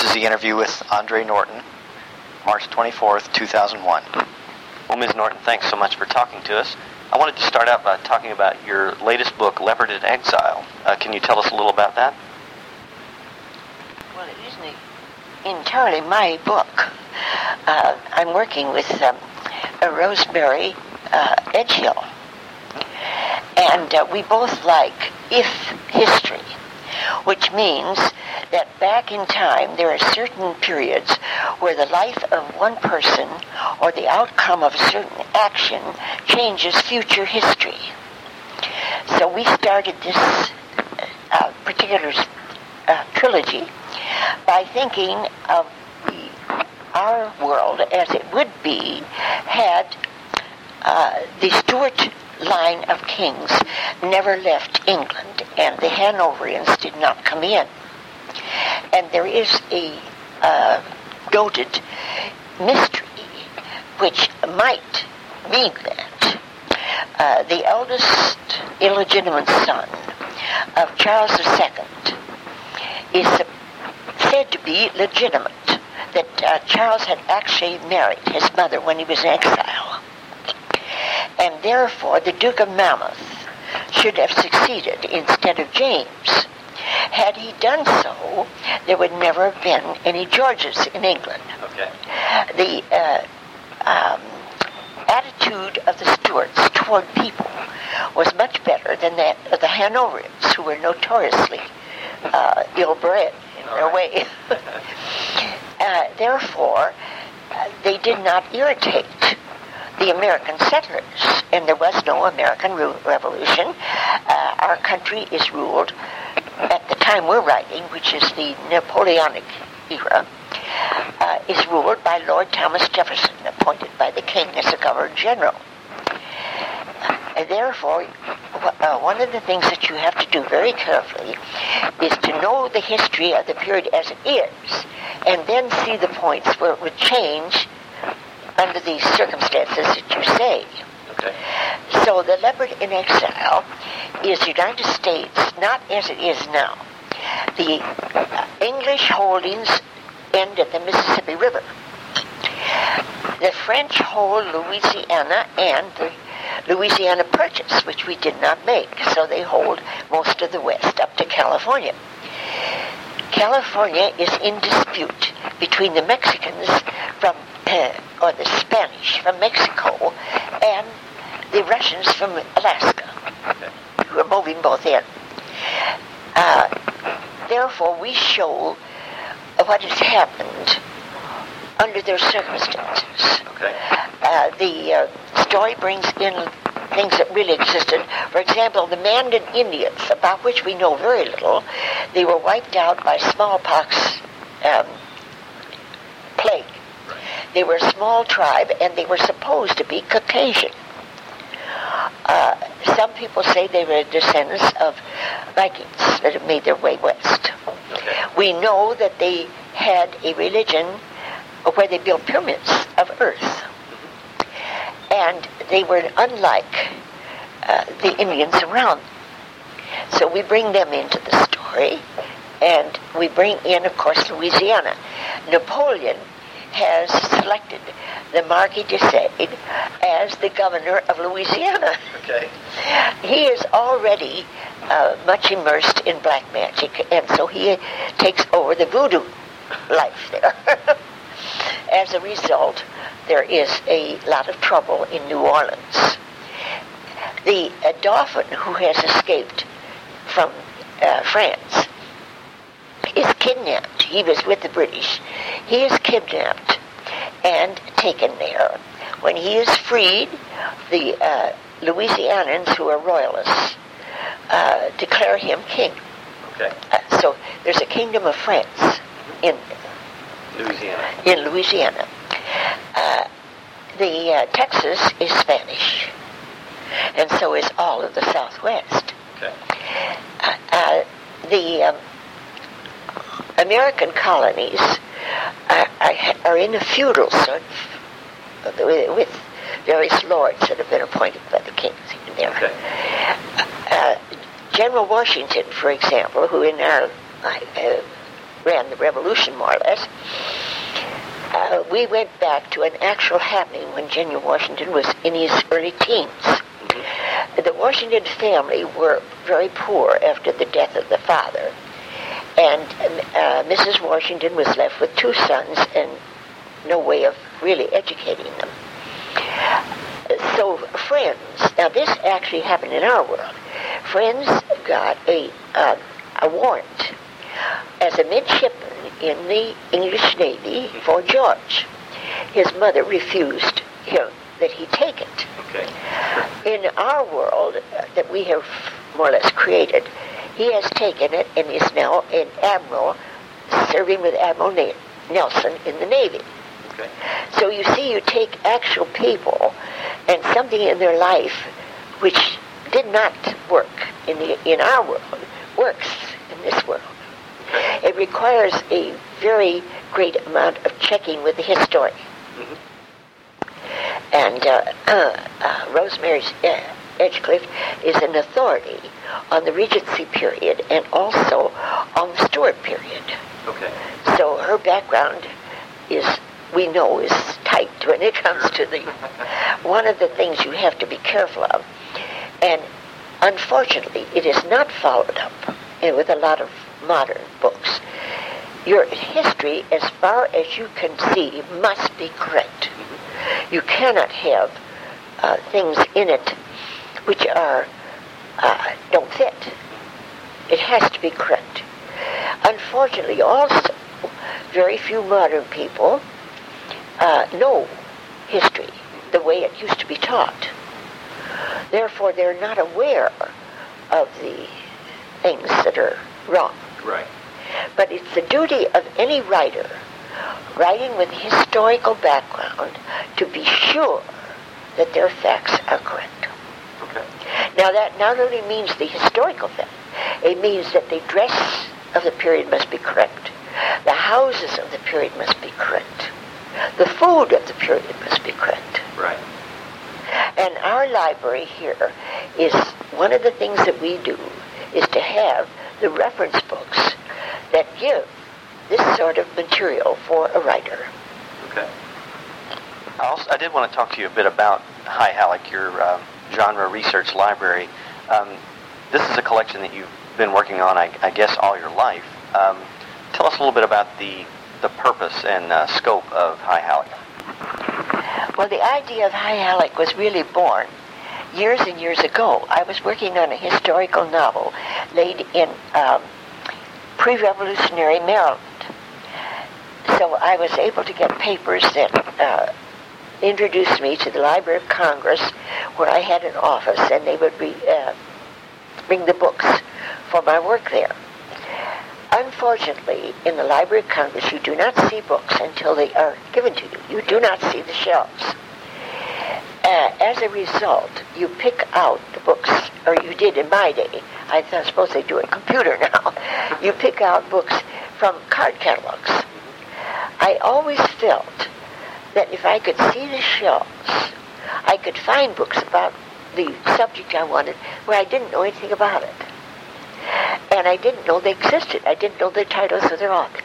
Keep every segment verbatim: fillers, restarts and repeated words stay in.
is the interview with Andre Norton, March twenty-fourth, two thousand one. Well, Miz Norton, thanks so much for talking to us. I wanted to start out by talking about your latest book, Leopard in Exile. Uh, can you tell us a little about that? Well, it isn't entirely my book. Uh, I'm working with um, uh, Rosemary uh, Edgehill. And uh, we both like if history, which means that back in time there are certain periods where the life of one person or the outcome of a certain action changes future history. So we started this uh, particular uh, trilogy by thinking of the, our world as it would be had uh, the Stuart line of kings never left England and the Hanoverians did not come in. And there is a uh, noted mystery which might mean that uh, the eldest illegitimate son of Charles the Second is said to be legitimate, that uh, Charles had actually married his mother when he was in exile. And therefore the Duke of Monmouth should have succeeded instead of James. Had he done so, there would never have been any Georges in England. Okay. The uh, um, attitude of the Stuarts toward people was much better than that of the Hanoverians, who were notoriously uh, ill-bred in All their right. way. uh, therefore, uh, they did not irritate the American settlers, and there was no American Re- Revolution. Uh, our country is ruled, at the time we're writing, which is the Napoleonic era, uh, is ruled by Lord Thomas Jefferson, appointed by the King as the Governor General. Uh, therefore, uh, one of the things that you have to do very carefully is to know the history of the period as it is, and then see the points where it would change under these circumstances that you say. Okay. So the Leopard in Exile is the United States, not as it is now. The uh, English holdings end at the Mississippi River. The French hold Louisiana and the Louisiana Purchase, which we did not make, so they hold most of the West up to California. California is in dispute between the Mexicans from uh, or the Spanish from Mexico and the Russians from Alaska, who are moving both in. Uh, therefore, we show what has happened under their circumstances. Okay. Uh, the uh, story brings in things that really existed. For example, the Mandan Indians, about which we know very little, they were wiped out by smallpox um, plague. They were a small tribe, and they were supposed to be Caucasian. Uh, some people say they were descendants of Vikings that have made their way west. Okay. We know that they had a religion where they built pyramids of earth. And they were unlike uh, the Indians around. So we bring them into the story, and we bring in, of course, Louisiana. Napoleon has selected the Marquis de Sade as the governor of Louisiana. Okay. He is already uh, much immersed in black magic, and so he takes over the voodoo life there. As a result, there is a lot of trouble in New Orleans. The uh, Dauphin, who has escaped from uh, France, is kidnapped. He was with the British. He is kidnapped and taken there. When he is freed, the uh, Louisianans, who are royalists, uh, declare him king. Okay. Uh, so there's a kingdom of France in Louisiana. in Louisiana. Uh, the uh, Texas is Spanish, and so is all of the Southwest. Okay. Uh, uh, the um, American colonies are, are, are in a feudal sort of, with, with various lords that have been appointed by the kings in there. Okay. Uh, General Washington, for example, who in our uh, ran the revolution, more or less. Uh, we went back to an actual happening when Genuine Washington was in his early teens. Mm-hmm. The Washington family were very poor after the death of the father, and uh, Missus Washington was left with two sons and no way of really educating them. So Friends, now this actually happened in our world. Friends got a uh, a warrant as a midshipman in the English Navy for George. His mother refused him that he take it. Okay. In our world uh, that we have more or less created, he has taken it and is now an admiral serving with Admiral Na- Nelson in the Navy. Okay. So you see, you take actual people and something in their life which did not work in the in our world works in this world. It requires a very great amount of checking with the historian. Mm-hmm. And uh, uh, uh, Rosemary uh, Edgecliff is an authority on the Regency period and also on the Stuart period. Okay. So her background is, we know, is tight when it comes to the, one of the things you have to be careful of. And unfortunately, it is not followed up uh, with a lot of modern books. Your history, as far as you can see, must be correct. You cannot have uh, things in it which are uh, don't fit. It has to be correct. Unfortunately, also, very few modern people uh, know history the way it used to be taught. Therefore, they're not aware of the things that are wrong. Right. But it's the duty of any writer writing with historical background to be sure that their facts are correct. Okay. Now that not only means the historical fact, it means that the dress of the period must be correct, the houses of the period must be correct, the food of the period must be correct. Right. And our library here is one of the things that we do is to have the reference books that give this sort of material for a writer. Okay. I, also, I did want to talk to you a bit about High Halleck, your uh, genre research library. Um, this is a collection that you've been working on, I, I guess, all your life. Um, tell us a little bit about the, the purpose and uh, scope of High Halleck. Well, the idea of High Halleck was really born years and years ago. I was working on a historical novel laid in um, pre-revolutionary Maryland. So I was able to get papers that uh, introduced me to the Library of Congress, where I had an office, and they would re, uh, bring the books for my work there. Unfortunately, in the Library of Congress, you do not see books until they are given to you. You do not see the shelves. Uh, as a result, you pick out the books, or you did in my day. I suppose they do it computer now. You pick out books from card catalogs. I always felt that if I could see the shelves, I could find books about the subject I wanted where I didn't know anything about it. And I didn't know they existed. I didn't know the titles of their authors.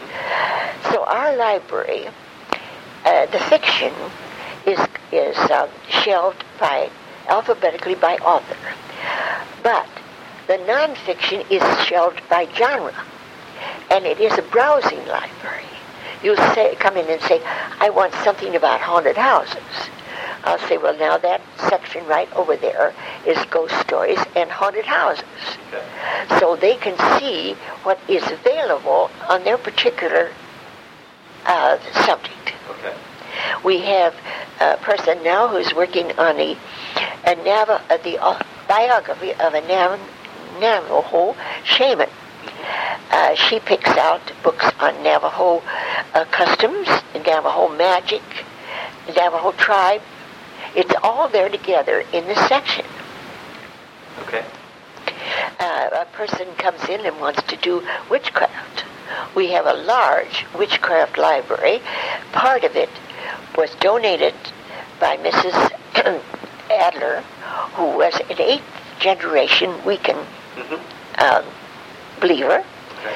So our library, uh, the fiction is is um, shelved by alphabetically by author, but the nonfiction is shelved by genre, and it is a browsing library. You say, come in and say, I want something about haunted houses. I'll say, well, now that section right over there is ghost stories and haunted houses. Okay. So they can see what is available on their particular uh, subject. Okay. We have a person now who's working on a, a Navajo, uh, the uh, biography of a Nav- Navajo shaman. Uh, she picks out books on Navajo uh, customs, Navajo magic, Navajo tribe. It's all there together in this section. Okay. Uh, a person comes in and wants to do witchcraft. We have a large witchcraft library. Part of it was donated by Missus Adler, who was an eighth generation Wiccan mm-hmm. um, believer. Okay.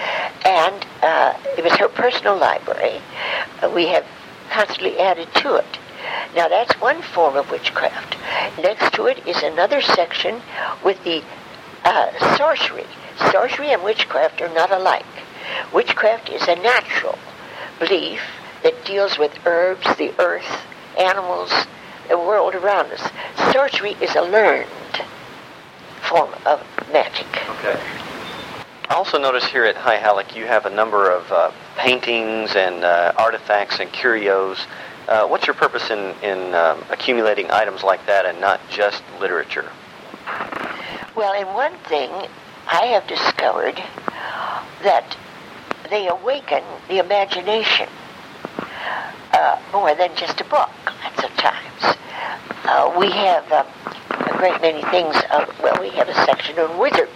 And uh, it was her personal library. Uh, we have constantly added to it. Now that's one form of witchcraft. Next to it is another section with the uh, sorcery. Sorcery and witchcraft are not alike. Witchcraft is a natural belief that deals with herbs, the earth, animals, the world around us. Sorcery is a learned form of magic. Okay. I also notice here at High Halleck you have a number of uh, paintings and uh, artifacts and curios. Uh, what's your purpose in, in um, accumulating items like that and not just literature? Well, in one thing, I have discovered that they awaken the imagination uh, more than just a book, lots of times. Uh, we have uh, a great many things, of, well, we have a section on wizards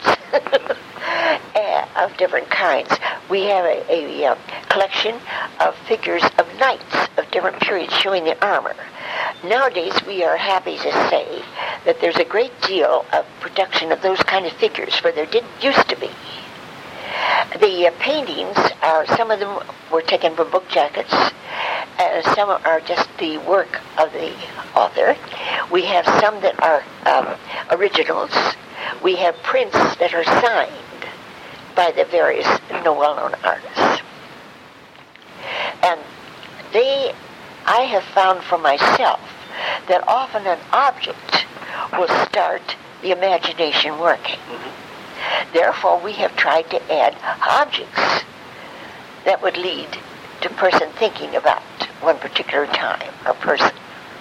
of different kinds. We have a, a, a collection of figures of knights of different periods showing their armor. Nowadays, we are happy to say that there's a great deal of production of those kind of figures, where there didn't used to be. The uh, paintings are, some of them were taken from book jackets. Uh, some are just the work of the author. We have some that are um, originals. We have prints that are signed by the various no well-known artists. And they, I have found for myself that often an object will start the imagination working. Mm-hmm. Therefore, we have tried to add objects that would lead to person thinking about one particular time or person.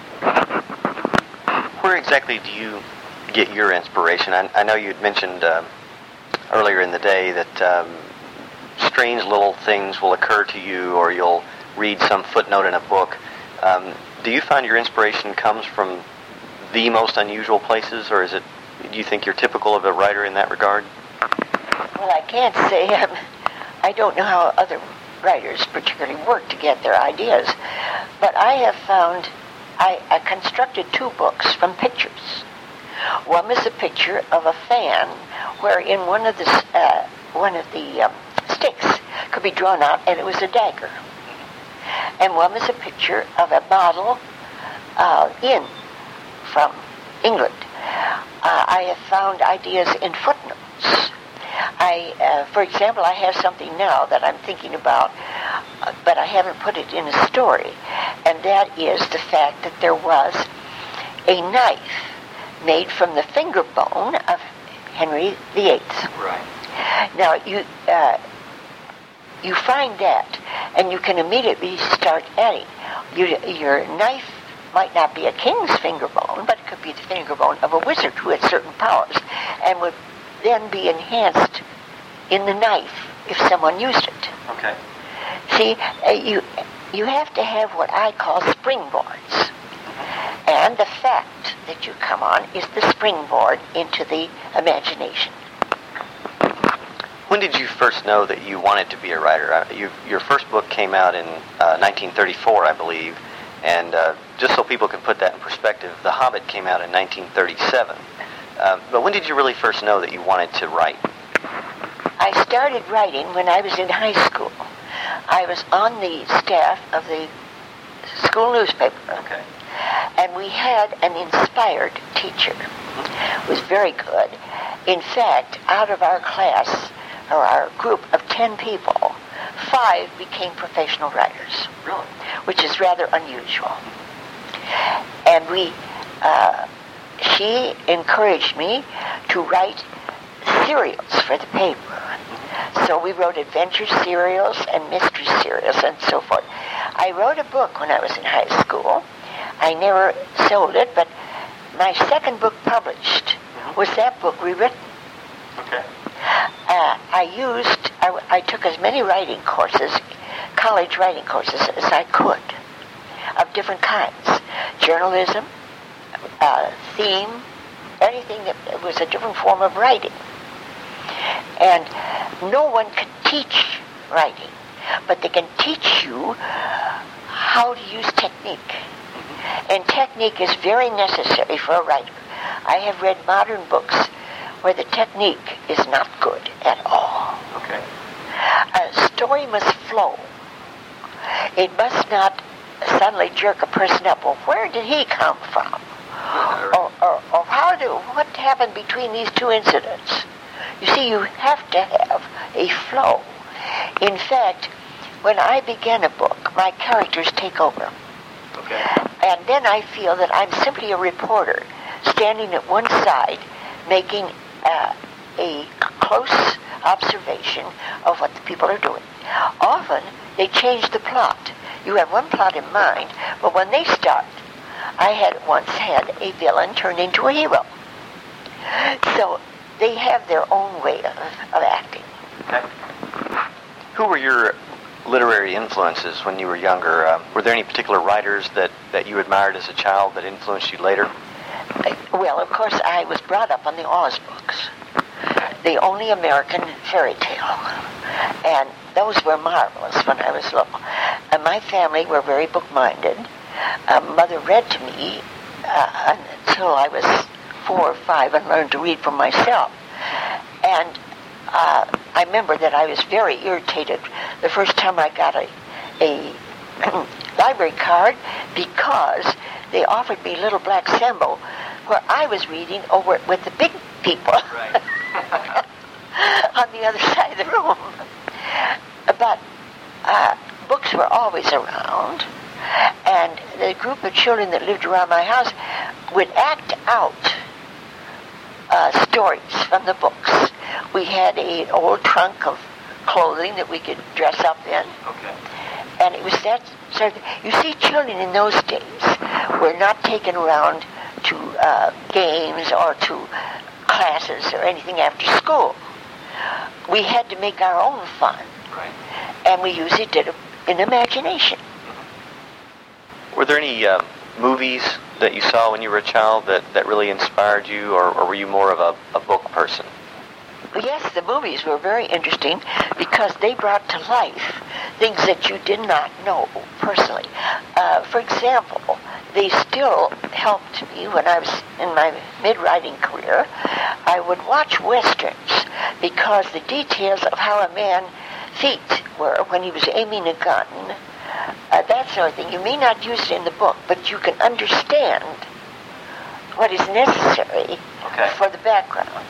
Where exactly do you get your inspiration? I, I know you'd mentioned uh, earlier in the day that um, strange little things will occur to you, or you'll read some footnote in a book. Um, do you find your inspiration comes from the most unusual places, or is it, do you think you're typical of a writer in that regard? Well, I can't say. Um, I don't know how other writers particularly work to get their ideas, but I have found I, I constructed two books from pictures. One was a picture of a fan wherein one of the uh, one of the um, sticks could be drawn out, and it was a dagger. And one was a picture of a bottle uh, inn from England. Uh, I have found ideas in footnotes. I, uh, for example, I have something now that I'm thinking about, uh, but I haven't put it in a story, and that is the fact that there was a knife made from the finger bone of Henry the Eighth. Right. Now, you uh, you find that, and you can immediately start adding. You, your knife might not be a king's finger bone, but it could be the finger bone of a wizard who had certain powers, and would then be enhanced in the knife if someone used it. Okay. See, uh, you you have to have what I call springboards. And the fact that you come on is the springboard into the imagination. When did you first know that you wanted to be a writer? Uh, you, your first book came out in uh, nineteen thirty-four, I believe. And uh, just so people can put that in perspective, The Hobbit came out in nineteen thirty-seven. Uh, but when did you really first know that you wanted to write? I started writing when I was in high school. I was on the staff of the school newspaper. Okay. And we had an inspired teacher. It was very good. In fact, out of our class, or our group of ten people, five became professional writers. Really? Which is rather unusual. And we, uh, she encouraged me to write serials for the paper. So we wrote adventure serials and mystery serials and so forth. I wrote a book when I was in high school. I never sold it, but my second book published was that book rewritten. Okay. Uh, I used, I, I took as many writing courses, college writing courses, as I could, of different kinds. Journalism, uh, theme, anything that was a different form of writing. And no one can teach writing, but they can teach you how to use technique. And technique is very necessary for a writer. I have read modern books where the technique is not good at all. Okay. Uh, story must flow. It must not suddenly jerk a person up. Well, where did he come from? Or, or, or how do, what happened between these two incidents? You see, you have to have a flow. In fact, when I begin a book, my characters take over. Okay. And then I feel that I'm simply a reporter standing at one side making uh, a close observation of what the people are doing. Often, they change the plot. You have one plot in mind, but when they start, I had once had a villain turn into a hero. So they have their own way of, of acting. Okay. Who were your literary influences when you were younger? Uh, were there any particular writers that, that you admired as a child that influenced you later? I, well, of course, I was brought up on the Oz books, the only American fairy tale. And those were marvelous when I was little. And my family were very book-minded. Uh, Mother read to me uh, until I was four or five and learned to read for myself. And uh, I remember that I was very irritated the first time I got a, a library card because they offered me Little Black Sambo where I was reading over with the big people Right. on the other side of the room. But uh, books were always around, and the group of children that lived around my house would act out uh, stories from the books. We had an old trunk of clothing that we could dress up in. Okay. And it was that sort of, you see, children in those days were not taken around to uh, games or to classes or anything after school. We had to make our own fun. Right. And we usually did it in imagination. Were there any uh, movies that you saw when you were a child that, that really inspired you, or, or were you more of a, a book person? Yes, the movies were very interesting because they brought to life things that you did not know personally. Uh, for example, they still helped me when I was in my mid-writing career. I would watch westerns because the details of how a man feet were when he was aiming a gun, uh, that sort of thing. You may not use it in the book, but you can understand what is necessary Okay. for the background.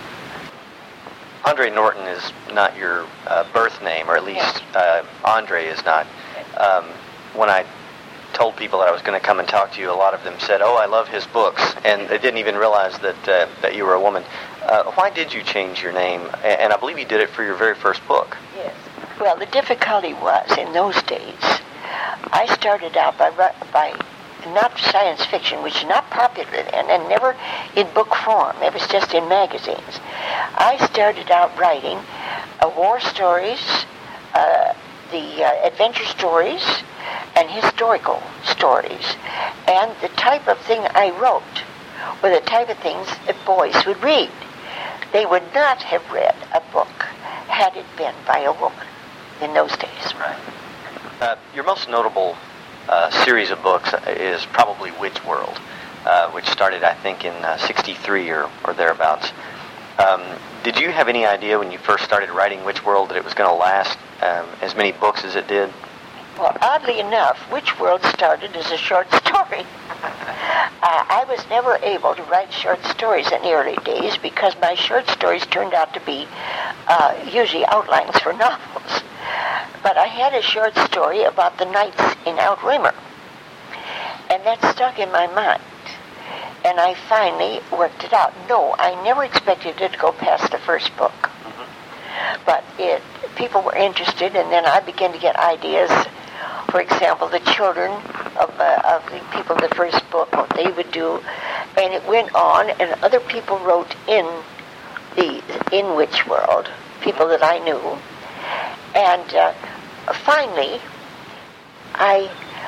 Andre Norton is not your uh, birth name, or at least uh, Andre is not. Um, when I told people that I was going to come and talk to you, a lot of them said, "Oh, I love his books," and they didn't even realize that uh, that you were a woman. Uh, why did you change your name? And I believe you did it for your very first book. Yes. Well, the difficulty was, in those days, I started out by by not science fiction, which is not popular then, and never in book form. It was just in magazines. I started out writing uh, war stories, uh, the uh, adventure stories, and historical stories. And the type of thing I wrote were the type of things that boys would read. They would not have read a book had it been by a woman in those days. Right. Uh, your most notable uh, series of books is probably Witch World, uh, which started, I think, in uh, sixty-three or, or thereabouts. Um, did you have any idea when you first started writing Witch World that it was going to last um, as many books as it did? Well, oddly enough, Witch World started as a short story. Uh, I was never able to write short stories in the early days because my short stories turned out to be uh, usually outlines for novels. But I had a short story about the knights in Outremer, and that stuck in my mind. And I finally worked it out. No, I never expected it to go past the first book. Mm-hmm. But it, people were interested, and then I began to get ideas. For example, the children of, uh, of the people in the first book, what they would do. And it went on, and other people wrote in the in Witch World, people that I knew. And uh, finally, I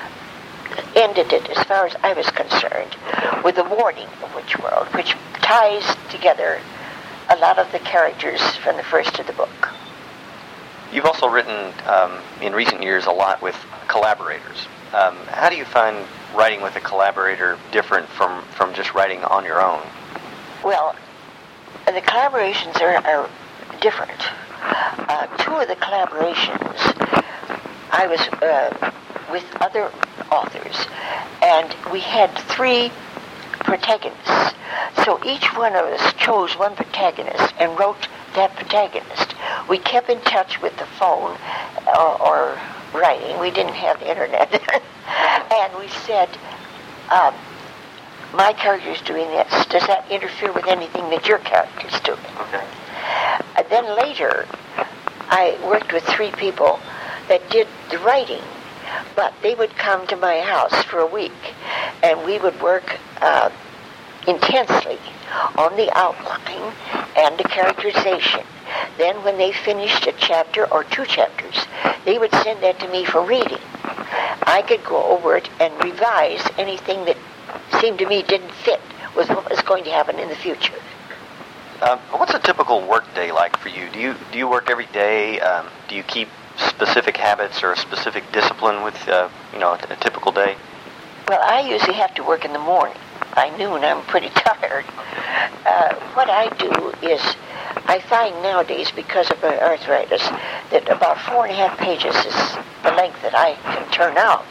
ended it, as far as I was concerned, with the warning of Witch World, which ties together a lot of the characters from the first of the book. You've also written, um, in recent years, a lot with collaborators. Um, how do you find writing with a collaborator different from, from just writing on your own? Well, the collaborations are, are different. Uh, two of the collaborations, I was uh, with other authors, and we had three protagonists. So each one of us chose one protagonist and wrote that protagonist. We kept in touch with the phone or, or writing. We didn't have the internet. And we said, um, my character's doing this. Does that interfere with anything that your character's doing? Okay. Uh, then later, I worked with three people that did the writing, but they would come to my house for a week, and we would work uh, intensely on the outline and the characterization. Then when they finished a chapter or two chapters, they would send that to me for reading. I could go over it and revise anything that seemed to me didn't fit with what was going to happen in the future. Um, what's a typical work day like for you? Do you do you work every day? Um, do you keep specific habits or a specific discipline with uh, you know a, a typical day? Well, I usually have to work in the morning. By noon, I'm pretty tired. Uh, what I do is, I find nowadays, because of my arthritis, that about four and a half pages is the length that I can turn out.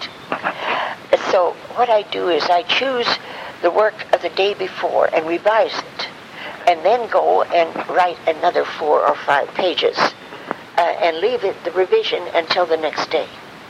So what I do is I choose the work of the day before and revise it, and then go and write another four or five pages, uh, and leave it the revision until the next day.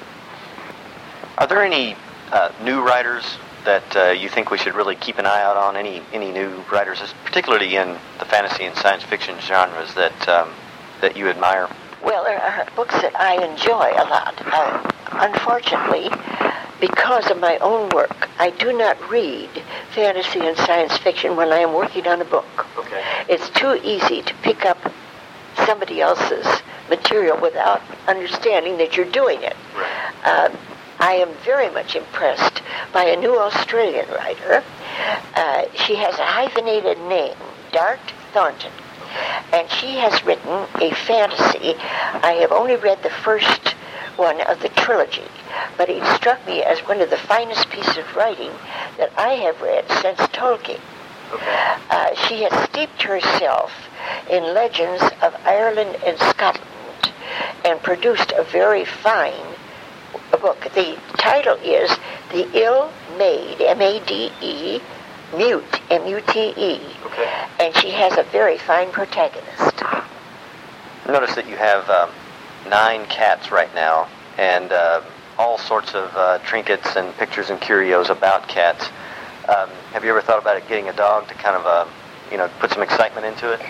Are there any uh, new writers that uh, you think we should really keep an eye out on? Any any new writers, particularly in the fantasy and science fiction genres, that um, that you admire? Well, there are books that I enjoy a lot. Uh, unfortunately, because of my own work, I do not read fantasy and science fiction when I am working on a book. Okay. It's too easy to pick up somebody else's material without understanding that you're doing it. Right. Uh, I am very much impressed by a new Australian writer. Uh, she has a hyphenated name, Dart Thornton, and she has written a fantasy. I have only read the first one of the trilogy, but it struck me as one of the finest pieces of writing that I have read since Tolkien. Okay. Uh, she has steeped herself in legends of Ireland and Scotland and produced a very fine book. The title is The Ill-Made, M A D E, Mute, M U T E. Okay. And she has a very fine protagonist. Notice that you have um, nine cats right now, and uh, all sorts of uh, trinkets and pictures and curios about cats. Um, have you ever thought about it getting a dog to kind of, uh, you know, put some excitement into it?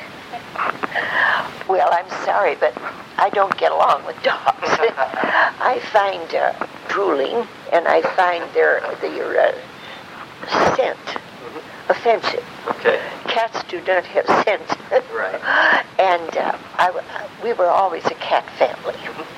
Well, I'm sorry, but I don't get along with dogs. I find uh, drooling, and I find their their uh, scent mm-hmm. offensive. Okay. Cats do not have scent. Right. And uh, I, we were always a cat family.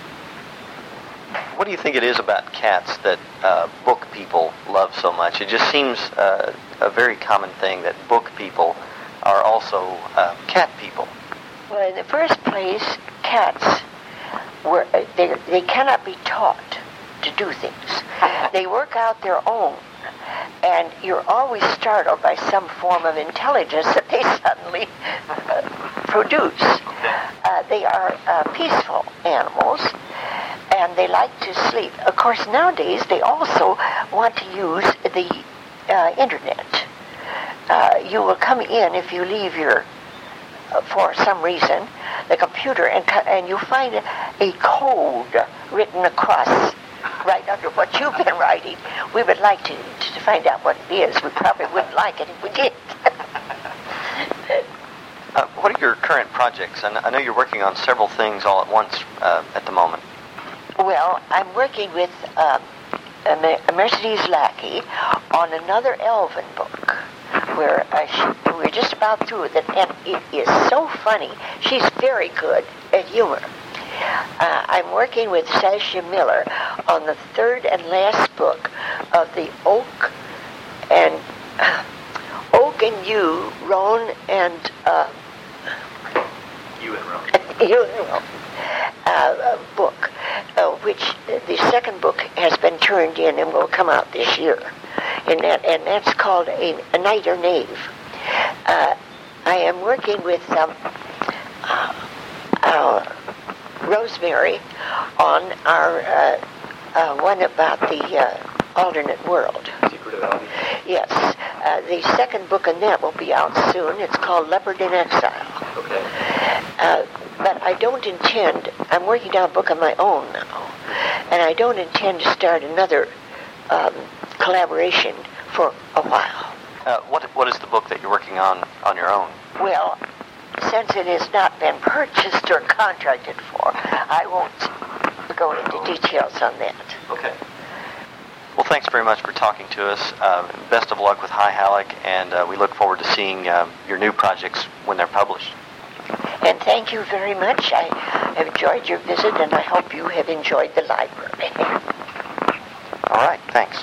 What do you think it is about cats that uh, book people love so much? It just seems uh, a very common thing that book people are also uh, cat people. Well, in the first place, cats were they they cannot be taught to do things. They work out their own, and you're always startled by some form of intelligence that they suddenly uh, produce. Uh, they are uh, peaceful animals, and they like to sleep. Of course, nowadays they also want to use the uh, internet. Uh, you will come in if you leave your, uh, for some reason, the computer, and co- and you find a, a code written across right under what you've been writing. We would like to, to find out what it is. We probably wouldn't like it if we did. uh, what are your current projects? I, kn- I know you're working on several things all at once uh, at the moment. Well, I'm working with uh, a Mercedes Lackey on another Elven book, where uh, she, we're just about through with it, and it is so funny. She's very good at humor. Uh, I'm working with Sasha Miller on the third and last book of the Oak and uh, Oak and You, Roan and uh, You and Roan. You and Roan uh, book, uh, which the second book has been turned in and will come out this year, and that and that's called a, a Knight or Knave. Uh, I am working with um, uh, uh, Rosemary on our uh, uh, one about the uh, alternate world. Secret of Albion. Yes. Uh, the second book on that will be out soon. It's called Leopard in Exile. Okay. Uh, but I don't intend, I'm working on a book of my own now, and I don't intend to start another um, collaboration for a while. Uh, what What is the book that you're working on on your own? Well, since it has not been purchased or contracted for, I won't go into details on that. Okay. Well, thanks very much for talking to us. Uh, best of luck with High Halleck, and uh, we look forward to seeing uh, your new projects when they're published. And thank you very much. I have enjoyed your visit, and I hope you have enjoyed the library. All right, thanks.